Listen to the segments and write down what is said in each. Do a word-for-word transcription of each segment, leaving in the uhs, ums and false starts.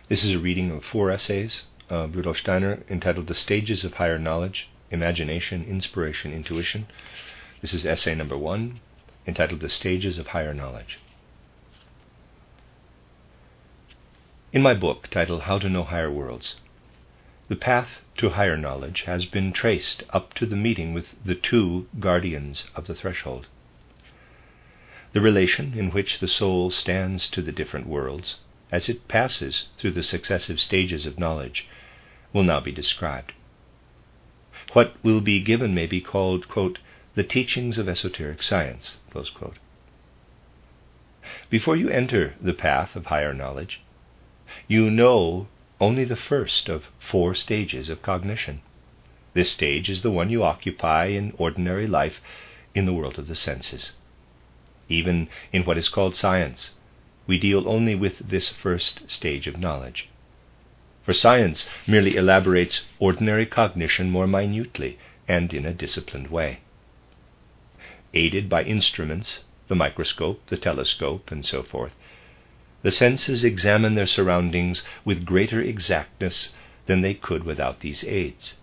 This is a reading of four essays of Rudolf Steiner entitled The Stages of Higher Knowledge, Imagination, Inspiration, Intuition. This is essay number one, entitled The Stages of Higher Knowledge. In my book, titled How to Know Higher Worlds, the path to higher knowledge has been traced up to the meeting with the two guardians of the threshold. The relation in which the soul stands to the different worlds as it passes through the successive stages of knowledge will now be described. What will be given may be called, quote, the teachings of esoteric science, close quote. Before you enter the path of higher knowledge, you know only the first of four stages of cognition. This stage is the one you occupy in ordinary life in the world of the senses. Even in what is called science, we deal only with this first stage of knowledge. For science merely elaborates ordinary cognition more minutely and in a disciplined way. Aided by instruments, the microscope, the telescope, and so forth, the senses examine their surroundings with greater exactness than they could without these aids.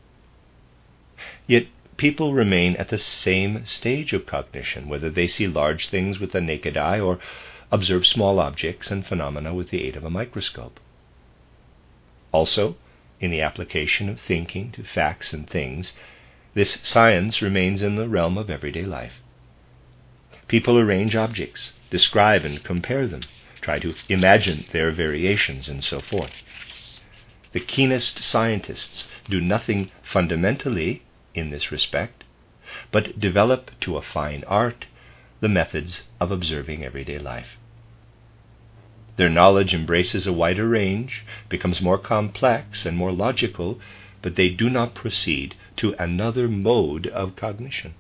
Yet people remain at the same stage of cognition, whether they see large things with the naked eye or observe small objects and phenomena with the aid of a microscope. Also, in the application of thinking to facts and things, this science remains in the realm of everyday life. People arrange objects, describe and compare them, try to imagine their variations, and so forth. The keenest scientists do nothing fundamentally in this respect, but develop to a fine art the methods of observing everyday life. Their knowledge embraces a wider range, becomes more complex and more logical, but they do not proceed to another mode of cognition.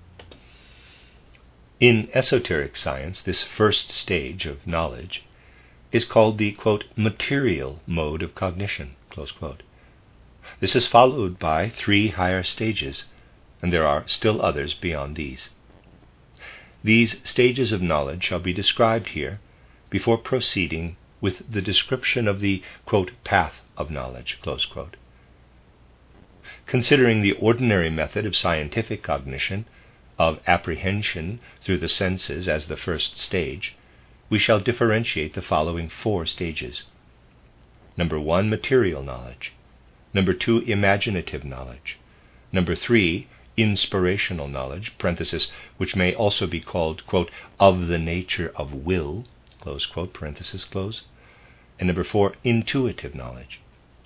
In esoteric science, this first stage of knowledge is called the, quote, material mode of cognition, close quote. This is followed by three higher stages, and there are still others beyond these. These stages of knowledge shall be described here before proceeding with the description of the, quote, path of knowledge, close quote. Considering the ordinary method of scientific cognition, of apprehension through the senses as the first stage, we shall differentiate the following four stages. Number one, material knowledge. Number two, imaginative knowledge. Number three, inspirational knowledge, parenthesis, which may also be called, quote, of the nature of will, close quote, parenthesis close. And number four, intuitive knowledge.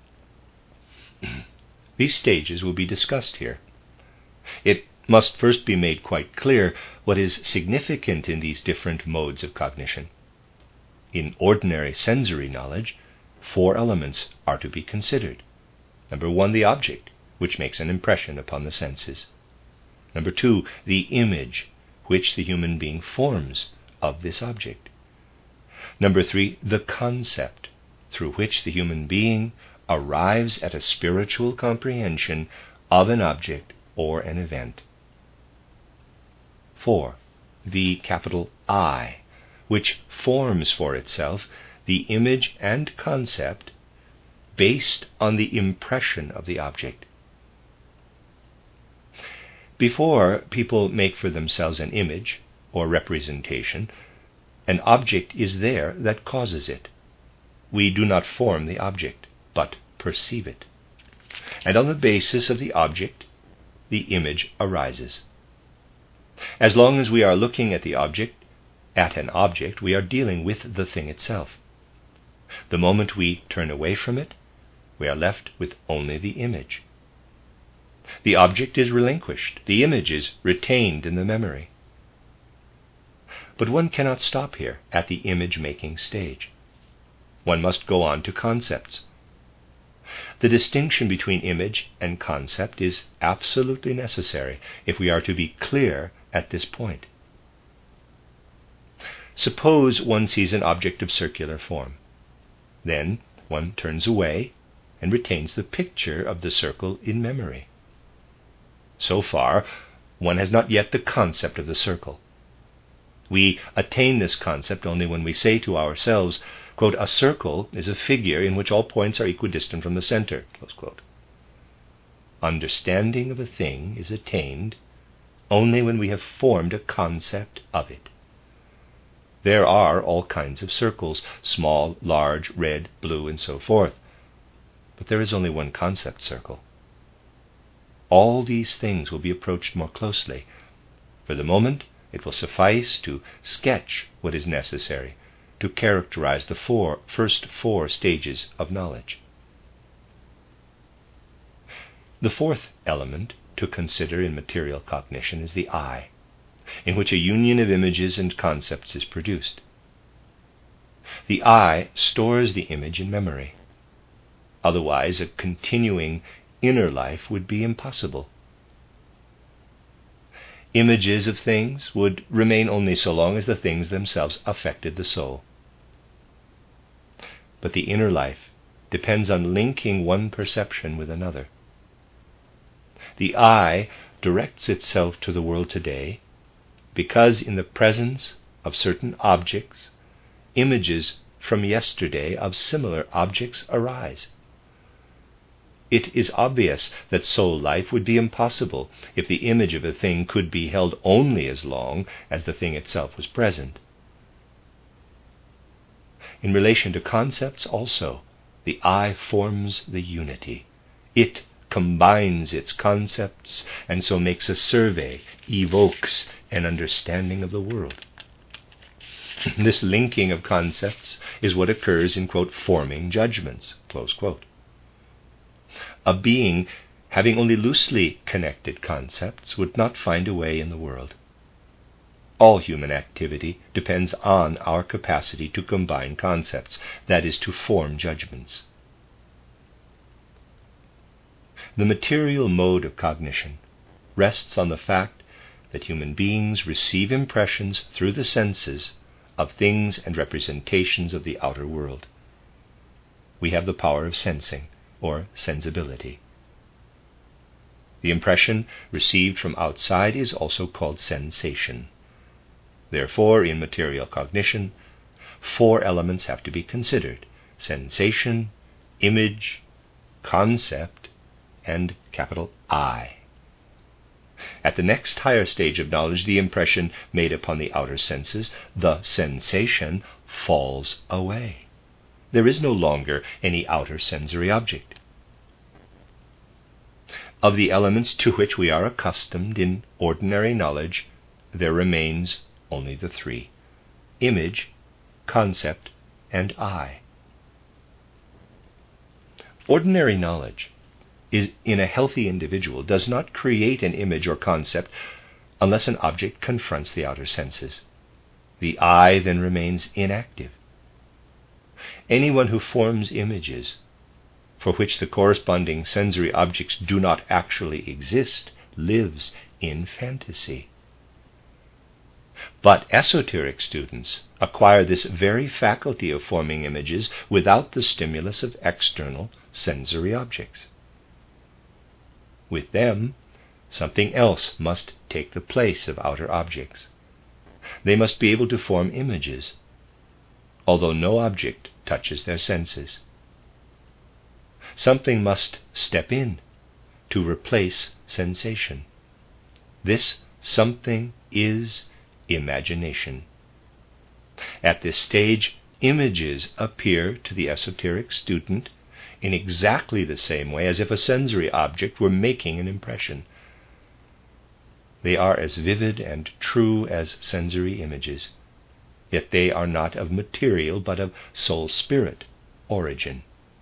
These stages will be discussed here. It must first be made quite clear what is significant in these different modes of cognition. In ordinary sensory knowledge, four elements are to be considered. Number one, the object, which makes an impression upon the senses. Number two, the image, which the human being forms of this object. Number three, the concept, through which the human being arrives at a spiritual comprehension of an object or an event. Four, the capital I, which forms for itself the image and concept based on the impression of the object. Before people make for themselves an image or representation, an object is there that causes it. We do not form the object, but perceive it. And on the basis of the object, the image arises. As long as we are looking at the object, at an object, we are dealing with the thing itself. The moment we turn away from it, we are left with only the image. The object is relinquished, the image is retained in the memory. But one cannot stop here at the image-making stage. One must go on to concepts. The distinction between image and concept is absolutely necessary if we are to be clear at this point. Suppose one sees an object of circular form. Then one turns away and retains the picture of the circle in memory. So far, one has not yet the concept of the circle. We attain this concept only when we say to ourselves quote, "A circle is a figure in which all points are equidistant from the center," close quote. Understanding of a thing is attained only when we have formed a concept of it. There are all kinds of circles, small, large, red, blue, and so forth. But there is only one concept circle. All these things will be approached more closely. For the moment, it will suffice to sketch what is necessary to characterize the four, first four stages of knowledge. The fourth element to consider in material cognition is the eye, in which a union of images and concepts is produced. The eye stores the image in memory. Otherwise, a continuing inner life would be impossible. Images of things would remain only so long as the things themselves affected the soul. But the inner life depends on linking one perception with another. The eye directs itself to the world today because in the presence of certain objects, images from yesterday of similar objects arise. It is obvious that soul life would be impossible if the image of a thing could be held only as long as the thing itself was present. In relation to concepts also, the eye forms the unity. It combines its concepts and so makes a survey, evokes an understanding of the world. This linking of concepts is what occurs in, quote, "forming judgments," close quote. A being having only loosely connected concepts would not find a way in the world. All human activity depends on our capacity to combine concepts, that is, to form judgments. The material mode of cognition rests on the fact that human beings receive impressions through the senses of things and representations of the outer world. We have the power of sensing, or sensibility. The impression received from outside is also called sensation. Therefore, in material cognition, four elements have to be considered: sensation, image, concept, and capital I. At the next higher stage of knowledge, the impression made upon the outer senses, the sensation, falls away. There is no longer any outer sensory object. Of the elements to which we are accustomed in ordinary knowledge, there remains only the three: image, concept, and I. Ordinary knowledge is, in a healthy individual, does not create an image or concept unless an object confronts the outer senses. The I then remains inactive. Anyone who forms images for which the corresponding sensory objects do not actually exist lives in fantasy. But esoteric students acquire this very faculty of forming images without the stimulus of external sensory objects. With them, something else must take the place of outer objects. They must be able to form images, although no object touches their senses. Something must step in to replace sensation. This something is imagination. At this stage, images appear to the esoteric student in exactly the same way as if a sensory object were making an impression. They are as vivid and true as sensory images, yet they are not of material but of soul-spirit origin.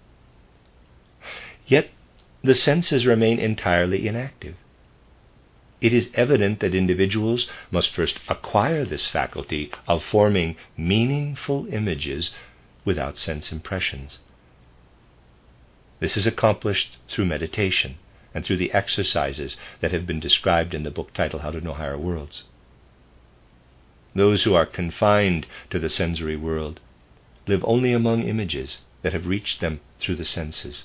Yet the senses remain entirely inactive. It is evident that individuals must first acquire this faculty of forming meaningful images without sense impressions. This is accomplished through meditation and through the exercises that have been described in the book titled How to Know Higher Worlds. Those who are confined to the sensory world live only among images that have reached them through the senses.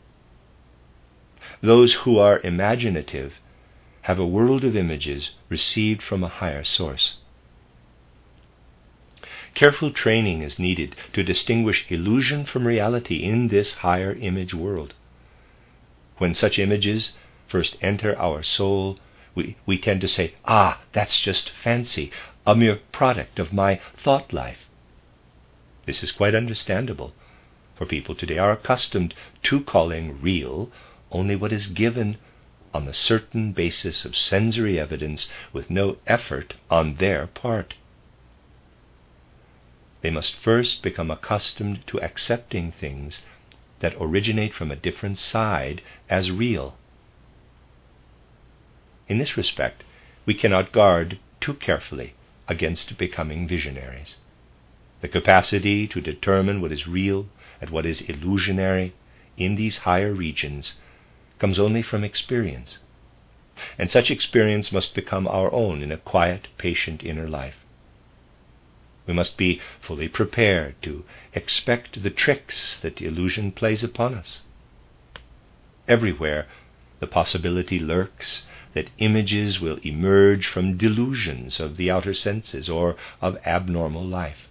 Those who are imaginative have a world of images received from a higher source. Careful training is needed to distinguish illusion from reality in this higher image world. When such images first enter our soul, we, we tend to say, ah, that's just fancy, a mere product of my thought life. This is quite understandable, for people today are accustomed to calling real only what is given on the certain basis of sensory evidence with no effort on their part. They must first become accustomed to accepting things that originate from a different side as real. In this respect, we cannot guard too carefully against becoming visionaries. The capacity to determine what is real and what is illusionary in these higher regions comes only from experience, and such experience must become our own in a quiet, patient inner life. We must be fully prepared to expect the tricks that illusion plays upon us. Everywhere the possibility lurks that images will emerge from delusions of the outer senses or of abnormal life.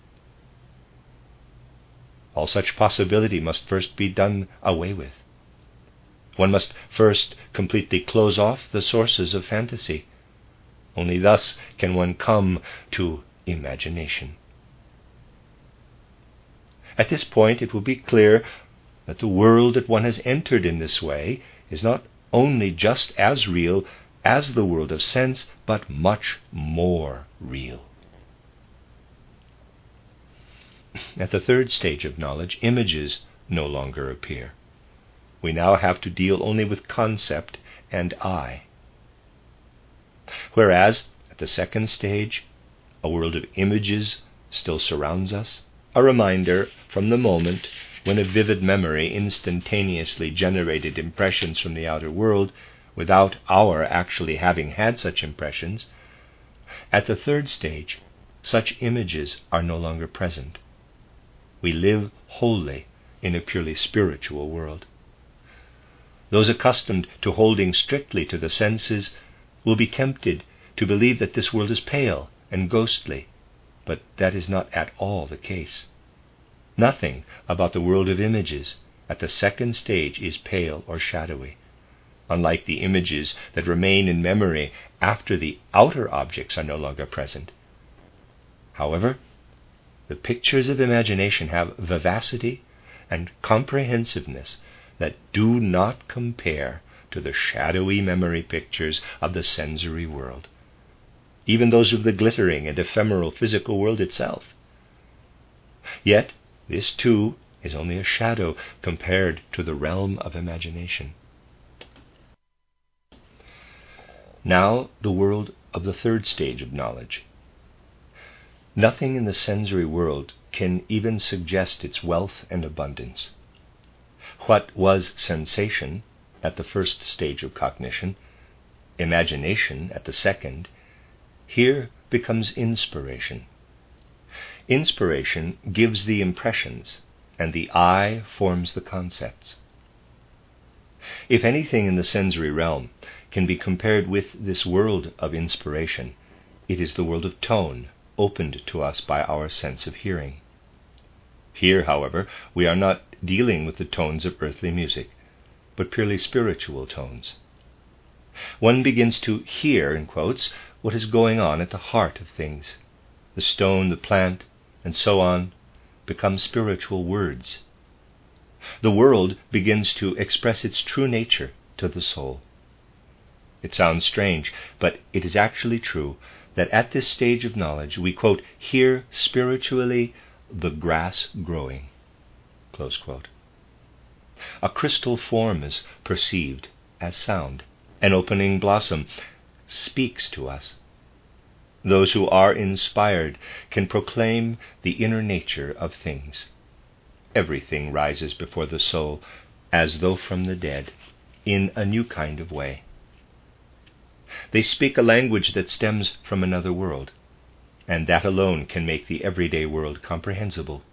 All such possibility must first be done away with. One must first completely close off the sources of fantasy. Only thus can one come to imagination. At this point, it will be clear that the world that one has entered in this way is not only just as real as the world of sense, but much more real. At the third stage of knowledge, images no longer appear. We now have to deal only with concept and I. Whereas, at the second stage, a world of images still surrounds us, a reminder from the moment when a vivid memory instantaneously generated impressions from the outer world without our actually having had such impressions. At the third stage, such images are no longer present. We live wholly in a purely spiritual world. Those accustomed to holding strictly to the senses will be tempted to believe that this world is pale and ghostly, but that is not at all the case. Nothing about the world of images at the second stage is pale or shadowy, unlike the images that remain in memory after the outer objects are no longer present. However, the pictures of imagination have vivacity and comprehensiveness that do not compare to the shadowy memory pictures of the sensory world, even those of the glittering and ephemeral physical world itself. Yet, this too is only a shadow compared to the realm of imagination. Now, the world of the third stage of knowledge. Nothing in the sensory world can even suggest its wealth and abundance. What was sensation at the first stage of cognition, imagination at the second, here becomes inspiration. Inspiration gives the impressions, and the I forms the concepts. If anything in the sensory realm can be compared with this world of inspiration, it is the world of tone, opened to us by our sense of hearing. Here, however, we are not dealing with the tones of earthly music, but purely spiritual tones. One begins to hear, in quotes, what is going on at the heart of things. The stone, the plant, and so on become spiritual words. The world begins to express its true nature to the soul. It sounds strange, but it is actually true that at this stage of knowledge we, quote, hear spiritually the grass growing, close quote. A crystal form is perceived as sound. An opening blossom speaks to us. Those who are inspired can proclaim the inner nature of things. Everything rises before the soul, as though from the dead, in a new kind of way. They speak a language that stems from another world, and that alone can make the everyday world comprehensible.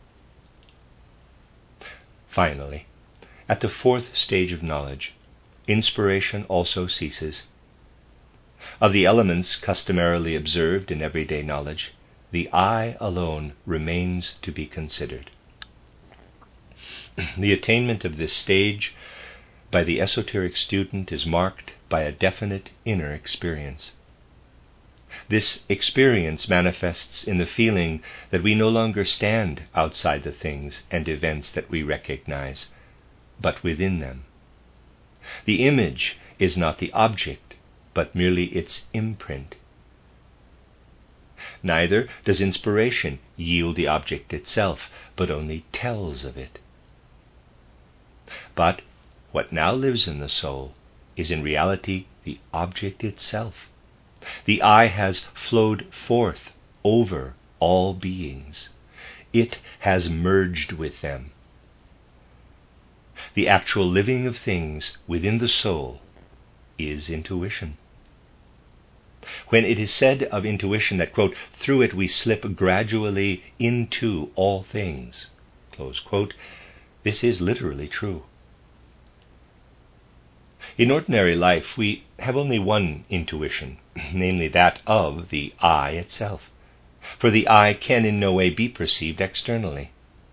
Finally, at the fourth stage of knowledge, inspiration also ceases. Of the elements customarily observed in everyday knowledge, the I alone remains to be considered. The attainment of this stage by the esoteric student is marked by a definite inner experience. This experience manifests in the feeling that we no longer stand outside the things and events that we recognize, but within them. The image is not the object, but merely its imprint. Neither does inspiration yield the object itself, but only tells of it. But what now lives in the soul is in reality the object itself. The I has flowed forth over all beings. It has merged with them. The actual living of things within the soul is intuition. When it is said of intuition that, quote, through it we slip gradually into all things, close quote, this is literally true. In ordinary life, we have only one intuition, namely that of the I itself, for the I can in no way be perceived externally.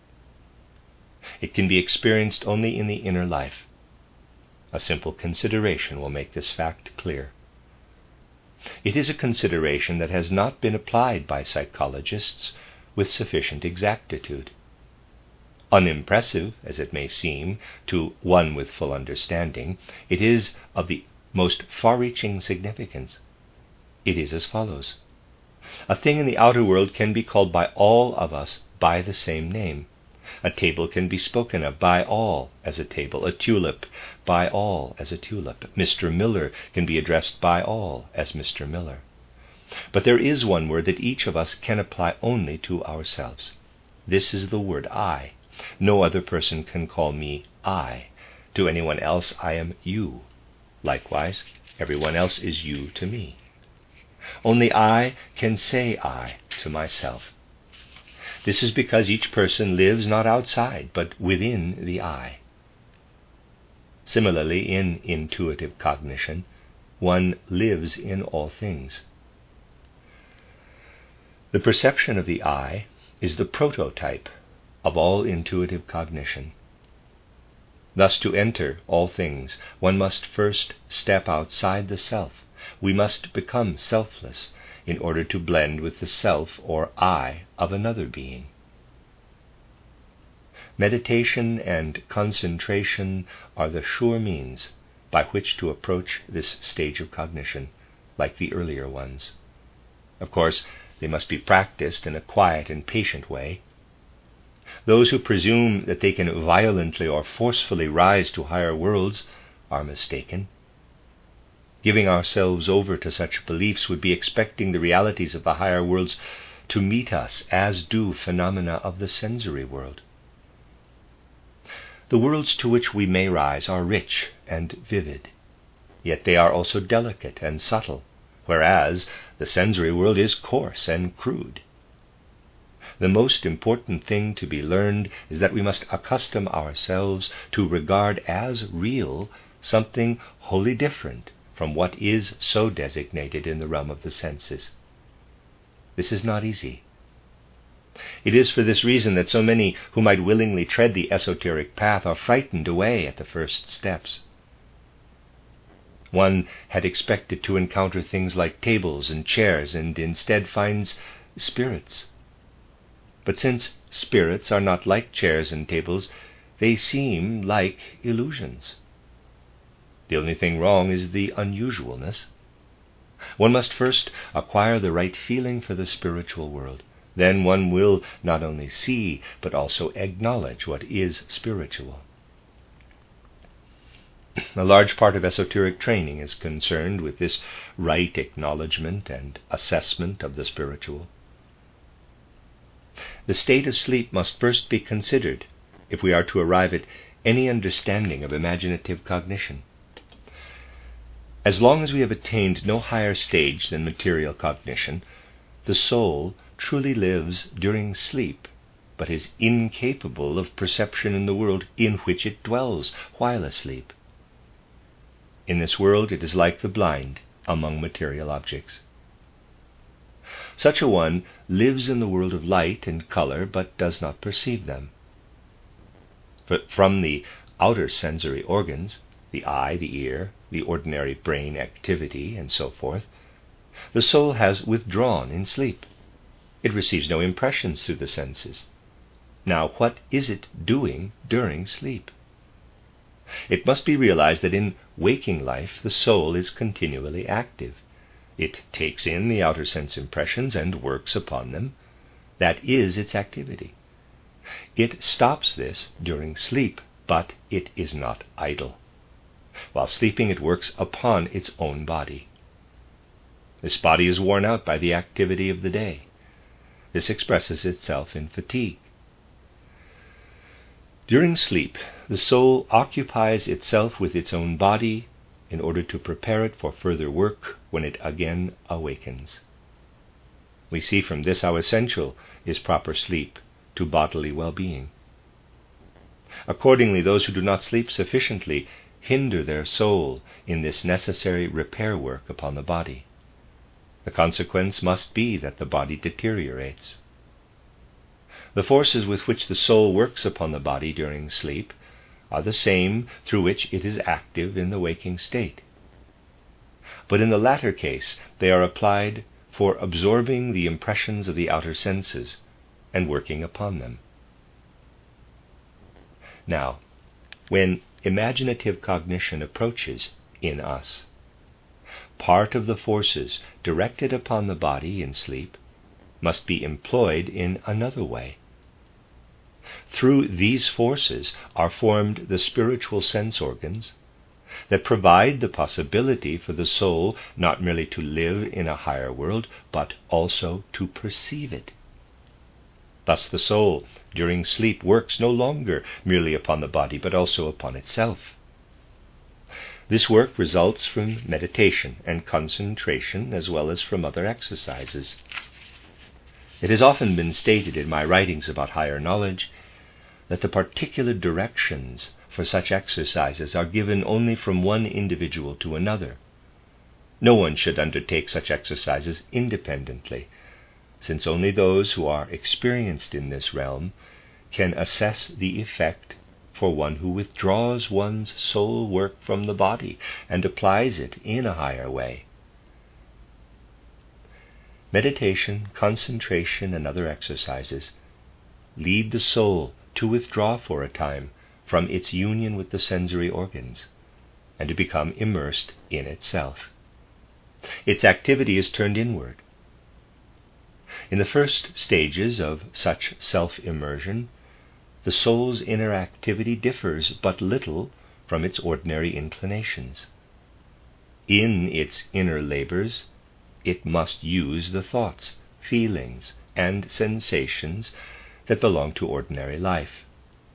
It can be experienced only in the inner life. A simple consideration will make this fact clear. It is a consideration that has not been applied by psychologists with sufficient exactitude. Unimpressive as it may seem to one with full understanding, it is of the most far-reaching significance. It is as follows. A thing in the outer world can be called by all of us by the same name. A table can be spoken of by all as a table, a tulip by all as a tulip. Mister Miller can be addressed by all as Mister Miller. But there is one word that each of us can apply only to ourselves. This is the word I. No other person can call me I. To anyone else I am you. Likewise, everyone else is you to me. Only I can say I to myself. This is because each person lives not outside, but within the I. Similarly, in intuitive cognition, one lives in all things. The perception of the I is the prototype of all intuitive cognition. Thus, to enter all things, one must first step outside the self. We must become selfless in order to blend with the self or I of another being. Meditation and concentration are the sure means by which to approach this stage of cognition, like the earlier ones. Of course, they must be practiced in a quiet and patient way. Those who presume that they can violently or forcefully rise to higher worlds are mistaken. Giving ourselves over to such beliefs would be expecting the realities of the higher worlds to meet us as do phenomena of the sensory world. The worlds to which we may rise are rich and vivid, yet they are also delicate and subtle, whereas the sensory world is coarse and crude. The most important thing to be learned is that we must accustom ourselves to regard as real something wholly different from what is so designated in the realm of the senses. This is not easy. It is for this reason that so many who might willingly tread the esoteric path are frightened away at the first steps. One had expected to encounter things like tables and chairs, and instead finds spirits. But since spirits are not like chairs and tables, they seem like illusions. The only thing wrong is the unusualness. One must first acquire the right feeling for the spiritual world. Then one will not only see, but also acknowledge what is spiritual. A large part of esoteric training is concerned with this right acknowledgement and assessment of the spiritual. The state of sleep must first be considered if we are to arrive at any understanding of imaginative cognition. As long as we have attained no higher stage than material cognition, the soul truly lives during sleep, but is incapable of perception in the world in which it dwells while asleep. In this world it is like the blind among material objects. Such a one lives in the world of light and color, but does not perceive them. But from the outer sensory organs, the eye, the ear, the ordinary brain activity, and so forth, the soul has withdrawn in sleep. It receives no impressions through the senses. Now, what is it doing during sleep? It must be realized that in waking life the soul is continually active. It takes in the outer sense impressions and works upon them. That is its activity. It stops this during sleep, but it is not idle. While sleeping, it works upon its own body. This body is worn out by the activity of the day. This expresses itself in fatigue. During sleep, the soul occupies itself with its own body in order to prepare it for further work when it again awakens. We see from this how essential is proper sleep to bodily well-being. Accordingly, those who do not sleep sufficiently hinder their soul in this necessary repair work upon the body. The consequence must be that the body deteriorates. The forces with which the soul works upon the body during sleep are the same through which it is active in the waking state. But in the latter case, they are applied for absorbing the impressions of the outer senses and working upon them. Now, when imaginative cognition approaches in us, part of the forces directed upon the body in sleep must be employed in another way. Through these forces are formed the spiritual sense organs that provide the possibility for the soul not merely to live in a higher world, but also to perceive it. Thus the soul, during sleep, works no longer merely upon the body, but also upon itself. This work results from meditation and concentration, as well as from other exercises. It has often been stated in my writings about higher knowledge that the particular directions for such exercises are given only from one individual to another. No one should undertake such exercises independently, since only those who are experienced in this realm can assess the effect for one who withdraws one's soul work from the body and applies it in a higher way. Meditation, concentration, and other exercises lead the soul to withdraw for a time from its union with the sensory organs and to become immersed in itself. Its activity is turned inward. In the first stages of such self-immersion, the soul's inner activity differs but little from its ordinary inclinations. In its inner labors, it must use the thoughts, feelings, and sensations that belong to ordinary life.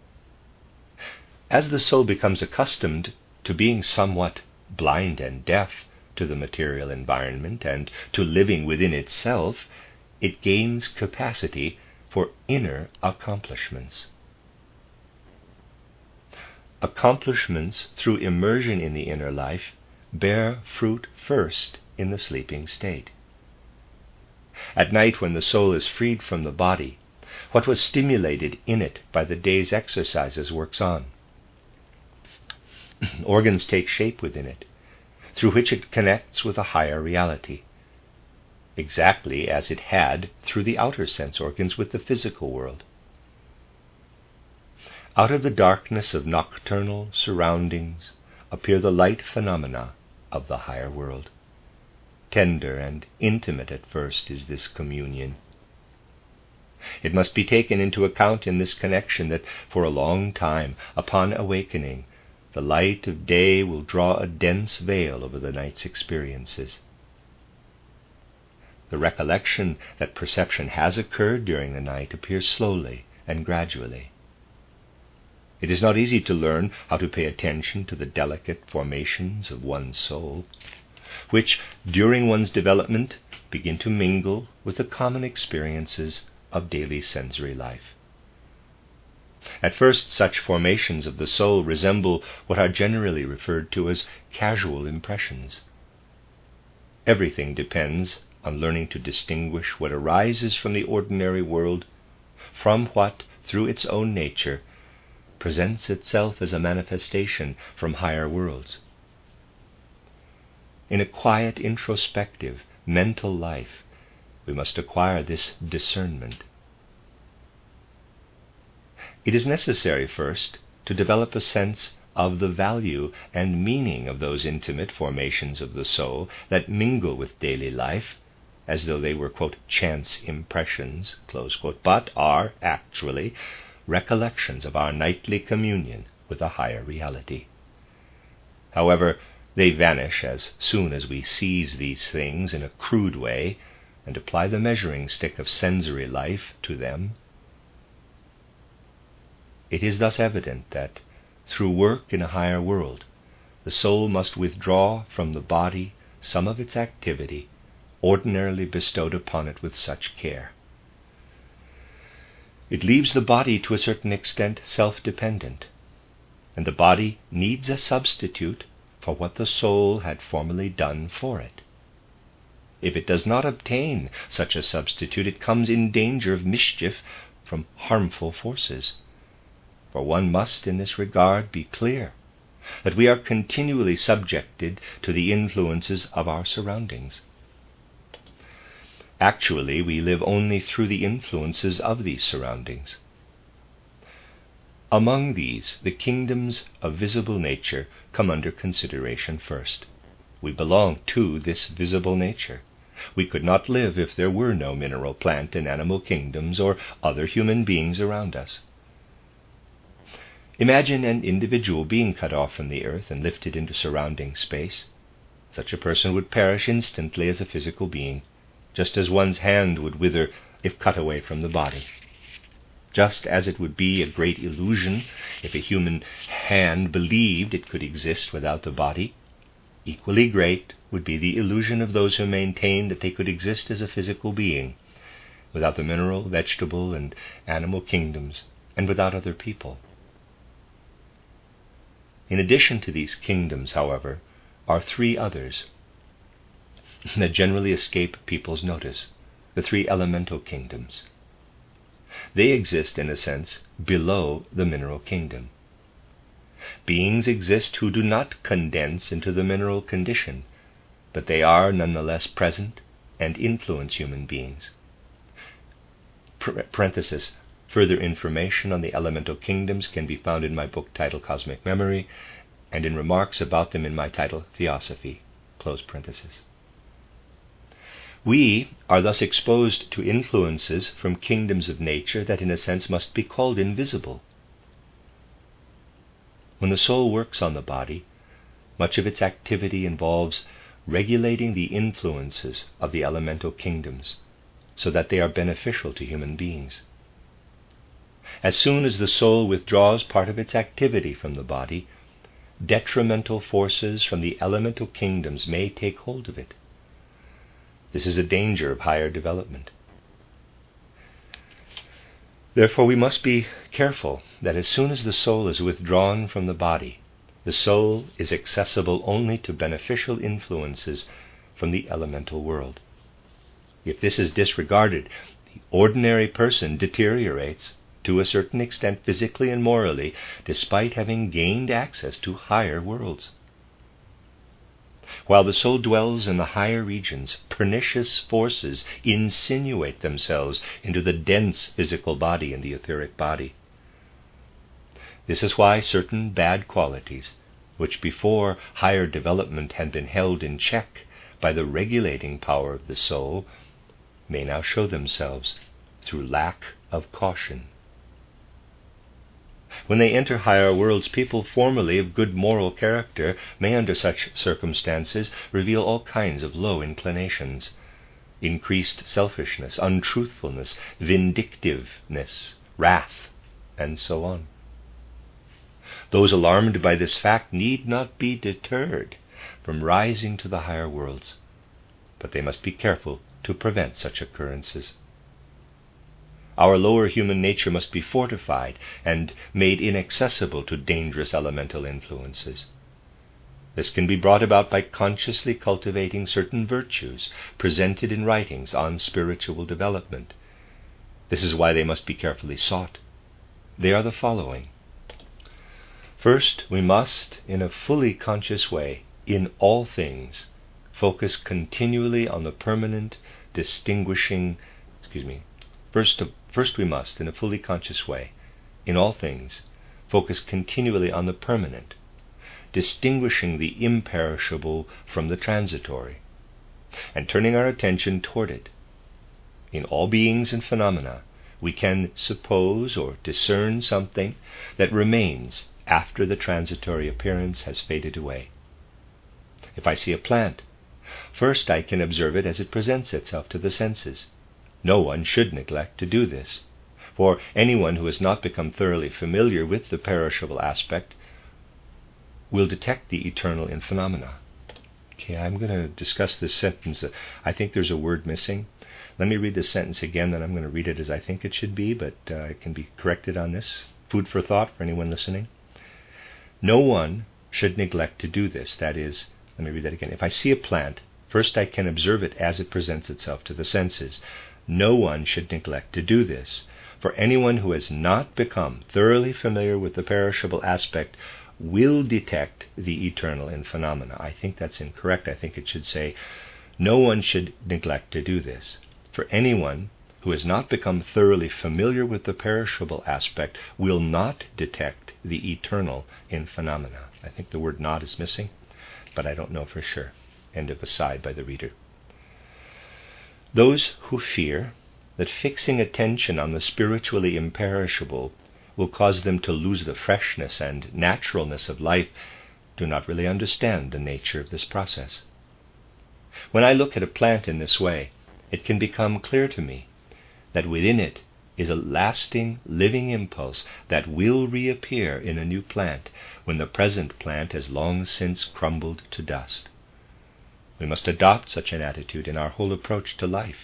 As the soul becomes accustomed to being somewhat blind and deaf to the material environment and to living within itself, it gains capacity for inner accomplishments. Accomplishments through immersion in the inner life bear fruit first in the sleeping state. At night, when the soul is freed from the body, what was stimulated in it by the day's exercises works on. Organs take shape within it, through which it connects with a higher reality, exactly as it had through the outer sense organs with the physical world. Out of the darkness of nocturnal surroundings appear the light phenomena of the higher world. Tender and intimate at first is this communion. It must be taken into account in this connection that for a long time, upon awakening, the light of day will draw a dense veil over the night's experiences. The recollection that perception has occurred during the night appears slowly and gradually. It is not easy to learn how to pay attention to the delicate formations of one's soul, which, during one's development, begin to mingle with the common experiences of daily sensory life. At first, such formations of the soul resemble what are generally referred to as casual impressions. Everything depends on learning to distinguish what arises from the ordinary world from what, through its own nature, presents itself as a manifestation from higher worlds. In a quiet, introspective, mental life, we must acquire this discernment. It is necessary first to develop a sense of the value and meaning of those intimate formations of the soul that mingle with daily life, as though they were, quote, chance impressions, close quote, but are actually recollections of our nightly communion with a higher reality. However, they vanish as soon as we seize these things in a crude way and apply the measuring stick of sensory life to them. It is thus evident that through work in a higher world, the soul must withdraw from the body some of its activity ordinarily bestowed upon it with such care. It leaves the body to a certain extent self-dependent, and the body needs a substitute for what the soul had formerly done for it. If it does not obtain such a substitute, it comes in danger of mischief from harmful forces. For one must, in this regard, be clear that we are continually subjected to the influences of our surroundings. Actually, we live only through the influences of these surroundings. Among these, the kingdoms of visible nature come under consideration first. We belong to this visible nature. We could not live if there were no mineral, plant, and animal kingdoms or other human beings around us. Imagine an individual being cut off from the earth and lifted into surrounding space. Such a person would perish instantly as a physical being, just as one's hand would wither if cut away from the body. Just as it would be a great illusion if a human hand believed it could exist without the body, equally great would be the illusion of those who maintain that they could exist as a physical being, without the mineral, vegetable, and animal kingdoms, and without other people. In addition to these kingdoms, however, are three others that generally escape people's notice, the three elemental kingdoms. They exist, in a sense, below the mineral kingdom. Beings exist who do not condense into the mineral condition, but they are nonetheless present and influence human beings. Parenthesis. Further information on the elemental kingdoms can be found in my book titled Cosmic Memory, and in remarks about them in my title Theosophy. Close parenthesis. We are thus exposed to influences from kingdoms of nature that in a sense must be called invisible. When the soul works on the body, much of its activity involves regulating the influences of the elemental kingdoms so that they are beneficial to human beings. As soon as the soul withdraws part of its activity from the body, detrimental forces from the elemental kingdoms may take hold of it. This is a danger of higher development. Therefore, we must be careful that as soon as the soul is withdrawn from the body, the soul is accessible only to beneficial influences from the elemental world. If this is disregarded, the ordinary person deteriorates to a certain extent physically and morally, despite having gained access to higher worlds. While the soul dwells in the higher regions, pernicious forces insinuate themselves into the dense physical body and the etheric body. This is why certain bad qualities, which before higher development had been held in check by the regulating power of the soul, may now show themselves through lack of caution. When they enter higher worlds, people formerly of good moral character may under such circumstances reveal all kinds of low inclinations, increased selfishness, untruthfulness, vindictiveness, wrath, and so on. Those alarmed by this fact need not be deterred from rising to the higher worlds, but they must be careful to prevent such occurrences. Our lower human nature must be fortified and made inaccessible to dangerous elemental influences. This can be brought about by consciously cultivating certain virtues presented in writings on spiritual development. This is why they must be carefully sought. They are the following. First, we must, in a fully conscious way, in all things, focus continually on the permanent, distinguishing, excuse me, first, first we must, in a fully conscious way, in all things, focus continually on the permanent, distinguishing the imperishable from the transitory, and turning our attention toward it. In all beings and phenomena, we can suppose or discern something that remains after the transitory appearance has faded away. If I see a plant, first I can observe it as it presents itself to the senses. No one should neglect to do this, for anyone who has not become thoroughly familiar with the perishable aspect will detect the eternal in phenomena. Okay, I'm going to discuss this sentence. I think there's a word missing. Let me read this sentence again, then I'm going to read it as I think it should be, but uh, it can be corrected on this. Food for thought for anyone listening. No one should neglect to do this. That is, let me read that again. If I see a plant, first I can observe it as it presents itself to the senses. No one should neglect to do this, for anyone who has not become thoroughly familiar with the perishable aspect will detect the eternal in phenomena. I think that's incorrect. I think it should say, no one should neglect to do this, for anyone who has not become thoroughly familiar with the perishable aspect will not detect the eternal in phenomena. I think the word not is missing, but I don't know for sure. End of aside by the reader. Those who fear that fixing attention on the spiritually imperishable will cause them to lose the freshness and naturalness of life do not really understand the nature of this process. When I look at a plant in this way, it can become clear to me that within it is a lasting, living impulse that will reappear in a new plant when the present plant has long since crumbled to dust. We must adopt such an attitude in our whole approach to life.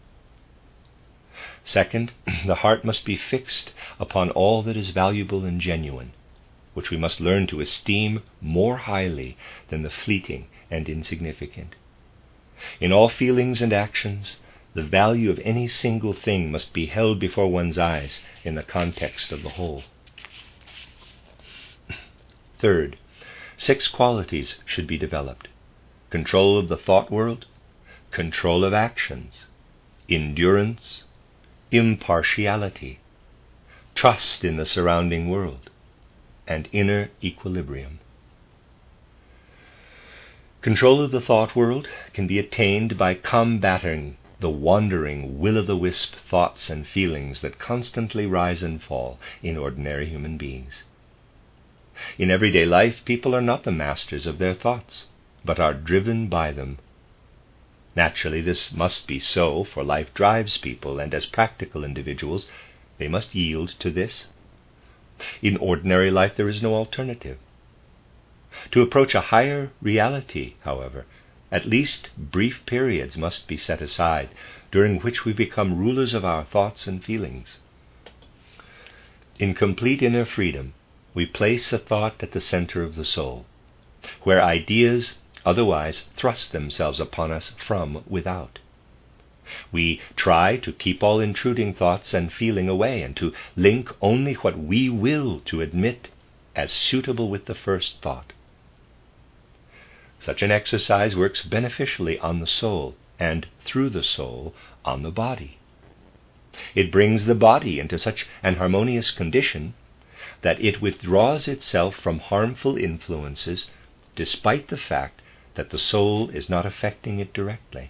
Second, the heart must be fixed upon all that is valuable and genuine, which we must learn to esteem more highly than the fleeting and insignificant. In all feelings and actions, the value of any single thing must be held before one's eyes in the context of the whole. Third, six qualities should be developed: control of the thought world, control of actions, endurance, impartiality, trust in the surrounding world, and inner equilibrium. Control of the thought world can be attained by combating the wandering, will-o'-the-wisp thoughts and feelings that constantly rise and fall in ordinary human beings. In everyday life, people are not the masters of their thoughts, but are driven by them. Naturally, this must be so, for life drives people, and as practical individuals, they must yield to this. In ordinary life, there is no alternative. To approach a higher reality, however, at least brief periods must be set aside, during which we become rulers of our thoughts and feelings. In complete inner freedom, we place a thought at the center of the soul, where ideas otherwise thrust themselves upon us from without. We try to keep all intruding thoughts and feeling away, and to link only what we will to admit as suitable with the first thought. Such an exercise works beneficially on the soul, and through the soul on the body. It brings the body into such an harmonious condition that it withdraws itself from harmful influences, despite the fact that the soul is not affecting it directly.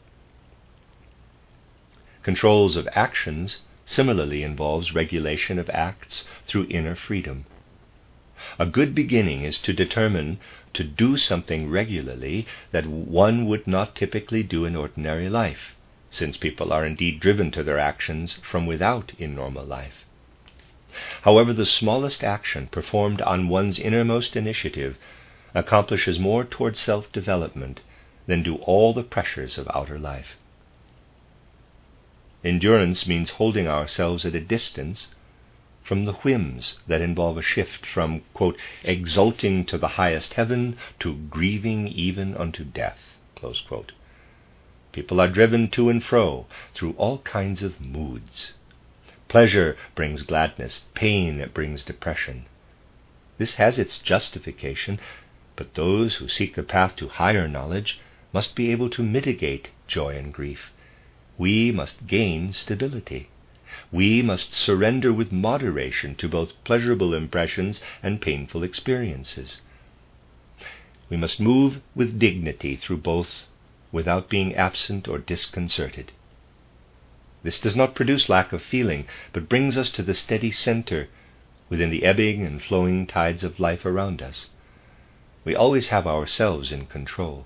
Controls of actions similarly involves regulation of acts through inner freedom. A good beginning is to determine to do something regularly that one would not typically do in ordinary life, since people are indeed driven to their actions from without in normal life. However, the smallest action performed on one's innermost initiative accomplishes more toward self-development than do all the pressures of outer life. Endurance means holding ourselves at a distance from the whims that involve a shift from, quote, exulting to the highest heaven to grieving even unto death, close quote. People are driven to and fro through all kinds of moods. Pleasure brings gladness, pain brings depression. This has its justification, but those who seek the path to higher knowledge must be able to mitigate joy and grief. We must gain stability. We must surrender with moderation to both pleasurable impressions and painful experiences. We must move with dignity through both without being absent or disconcerted. This does not produce lack of feeling, but brings us to the steady center within the ebbing and flowing tides of life around us. We always have ourselves in control.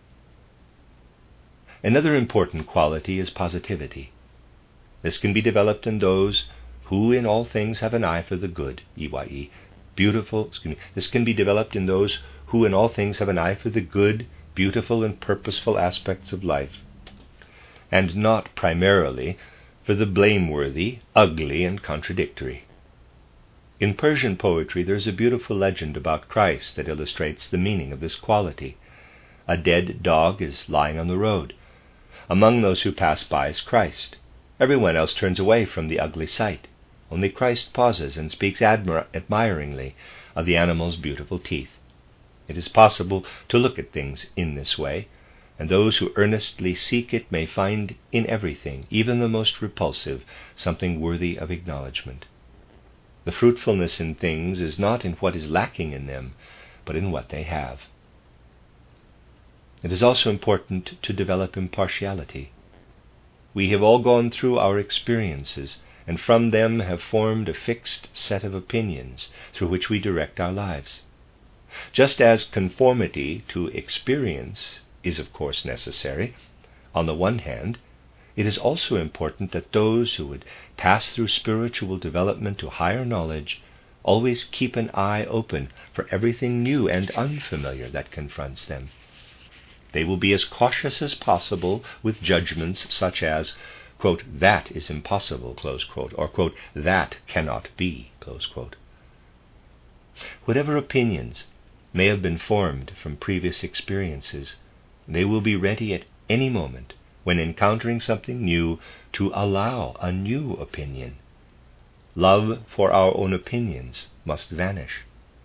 Another important quality is positivity. This can be developed in those who in all things have an eye for the good, E Y E. Beautiful, excuse me, this can be developed in those who in all things have an eye for the good, beautiful, and purposeful aspects of life, and not primarily for the blameworthy, ugly, and contradictory. In Persian poetry there is a beautiful legend about Christ that illustrates the meaning of this quality. A dead dog is lying on the road. Among those who pass by is Christ. Everyone else turns away from the ugly sight. Only Christ pauses and speaks admir- admiringly of the animal's beautiful teeth. It is possible to look at things in this way, and those who earnestly seek it may find in everything, even the most repulsive, something worthy of acknowledgement. The fruitfulness in things is not in what is lacking in them, but in what they have. It is also important to develop impartiality. We have all gone through our experiences, and from them have formed a fixed set of opinions through which we direct our lives. Just as conformity to experience is of course necessary, on the one hand, it is also important that those who would pass through spiritual development to higher knowledge always keep an eye open for everything new and unfamiliar that confronts them. They will be as cautious as possible with judgments such as, quote, that is impossible, close quote, or, quote, that cannot be, close quote. Whatever opinions may have been formed from previous experiences, they will be ready at any moment, when encountering something new, to allow a new opinion. Love for our own opinions must vanish.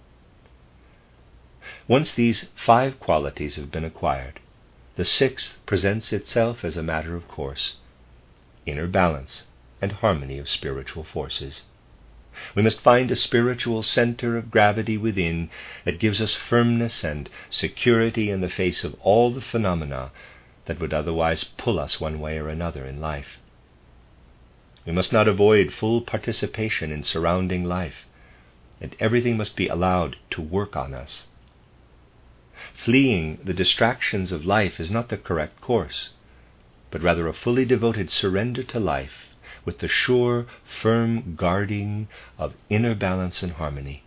Once these five qualities have been acquired, the sixth presents itself as a matter of course: inner balance and harmony of spiritual forces. We must find a spiritual center of gravity within that gives us firmness and security in the face of all the phenomena that would otherwise pull us one way or another in life. We must not avoid full participation in surrounding life, and everything must be allowed to work on us. Fleeing the distractions of life is not the correct course, but rather a fully devoted surrender to life with the sure, firm guarding of inner balance and harmony.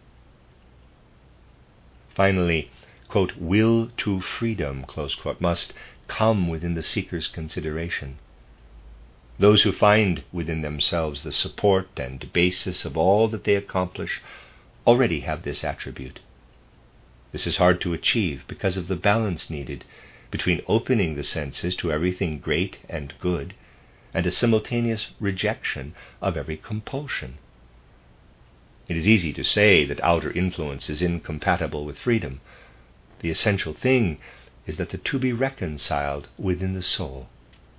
Finally, quote, will to freedom, close quote, must come within the seeker's consideration. Those who find within themselves the support and basis of all that they accomplish already have this attribute. This is hard to achieve because of the balance needed between opening the senses to everything great and good and a simultaneous rejection of every compulsion. It is easy to say that outer influence is incompatible with freedom. The essential thing is that the two be reconciled within the soul.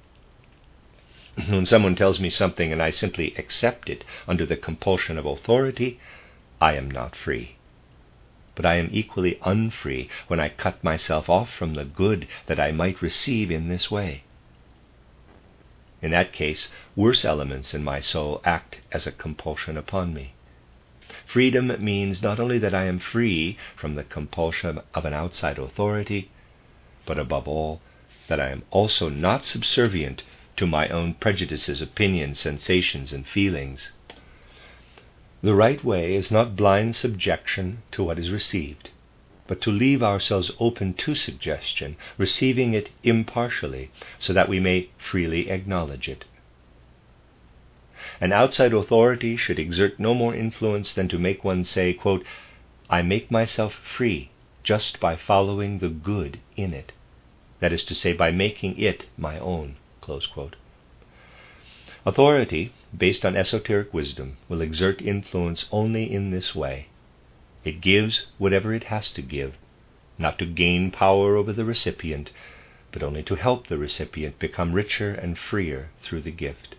When someone tells me something and I simply accept it under the compulsion of authority, I am not free. But I am equally unfree when I cut myself off from the good that I might receive in this way. In that case, worse elements in my soul act as a compulsion upon me. Freedom means not only that I am free from the compulsion of an outside authority, but above all, that I am also not subservient to my own prejudices, opinions, sensations, and feelings. The right way is not blind subjection to what is received, but to leave ourselves open to suggestion, receiving it impartially, so that we may freely acknowledge it. An outside authority should exert no more influence than to make one say, quote, "I make myself free just by following the good in it," that is to say, by making it my own, close quote. Authority, based on esoteric wisdom, will exert influence only in this way. It gives whatever it has to give, not to gain power over the recipient, but only to help the recipient become richer and freer through the gift.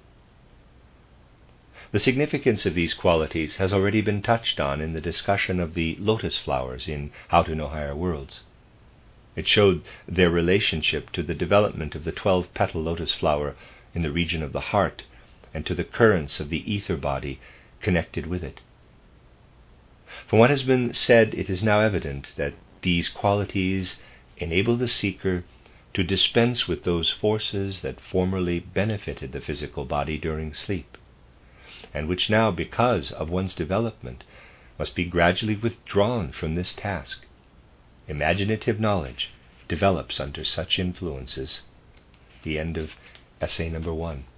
The significance of these qualities has already been touched on in the discussion of the lotus flowers in How to Know Higher Worlds. It showed their relationship to the development of the twelve-petal lotus flower in the region of the heart and to the currents of the ether body connected with it. From what has been said, it is now evident that these qualities enable the seeker to dispense with those forces that formerly benefited the physical body during sleep, and which now, because of one's development, must be gradually withdrawn from this task. Imaginative knowledge develops under such influences. The end of essay number one.